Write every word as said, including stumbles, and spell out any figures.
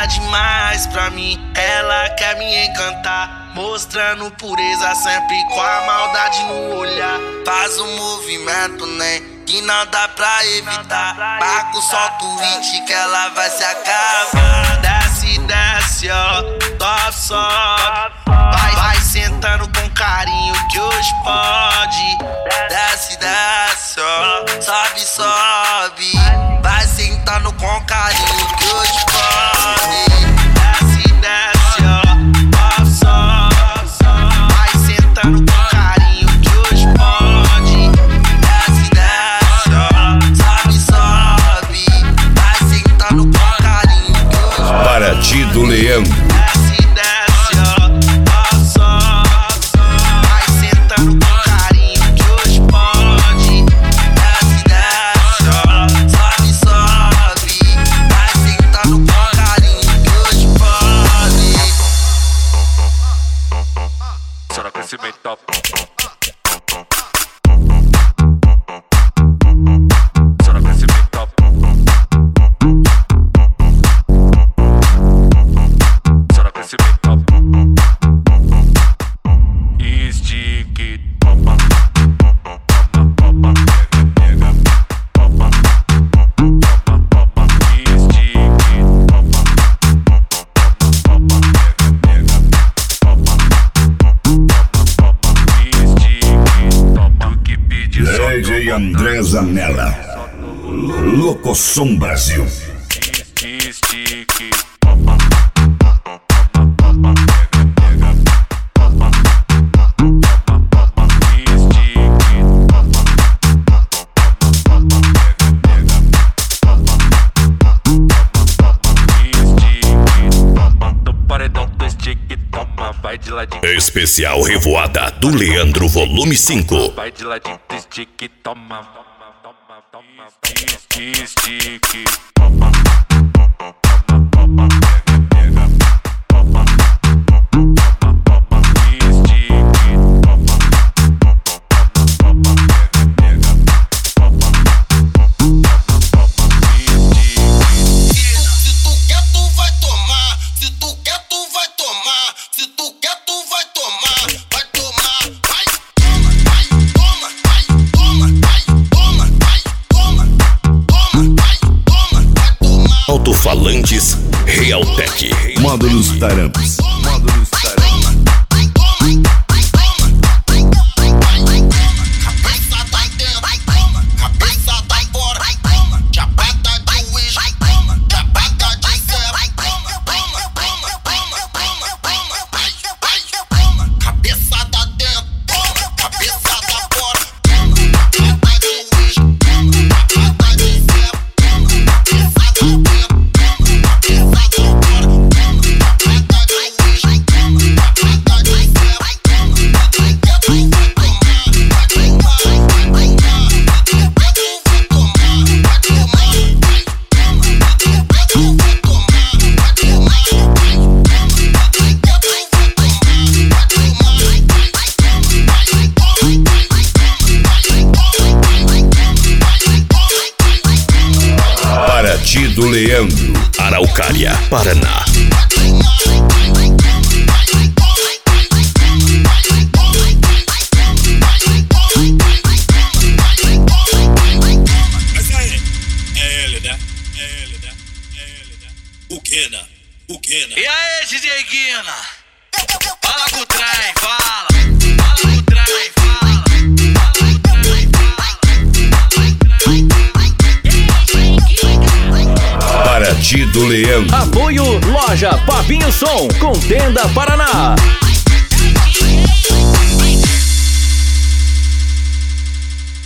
tá demais pra mim. Ela quer me encantar, mostrando pureza sempre com a maldade no olhar. Faz um movimento, né, que não dá pra evitar. Paco, solta o hit que ela vai se acabar. Desce, desce, ó, top, sobe. Vai, vai sentando com carinho que hoje pode. Desce, desce, ó, sobe, sobe. Vai sentando com carinho que hoje pode. Desce, desce, ó, top, sobe. Vai sentando com carinho que hoje pode. Desce, desce, ó, sobe, sobe. Vai sentando com carinho que hoje pode. Paraty do Leandro. D J André Zanella, Locosom Brasil. Especial Revoada do Leandro Volume cinco. Vai de ladinho, estique, toma, toma, toma, toma, estique, toma, toma, toma, pega, toma, toma, toma, estique, toma, toma, toma, pega, toma, toma, toma, estique. Se tu quer, tu vai tomar. Se tu quer, tu vai tomar. Se tu quer, tu vai tomar. Vai tomar, vai, toma, vai, toma, vai, toma, vai, toma, vai, toma, toma, vai, toma, vai tomar. Alto-falantes Realtek. Módulos Taramps. Módulos Taramps. Paraty do Leandro, Araucária, Paraná. Mas aí, é ele, né? É ele, né? É ele, né? O Guina, o Guina. E aí, D J Guina? Fala com o trem, fala. Fala com o trem, fala. Fala com o trem, fala. Paraty do Leandro. Apoio Loja Papinho Som, Contenda Paraná.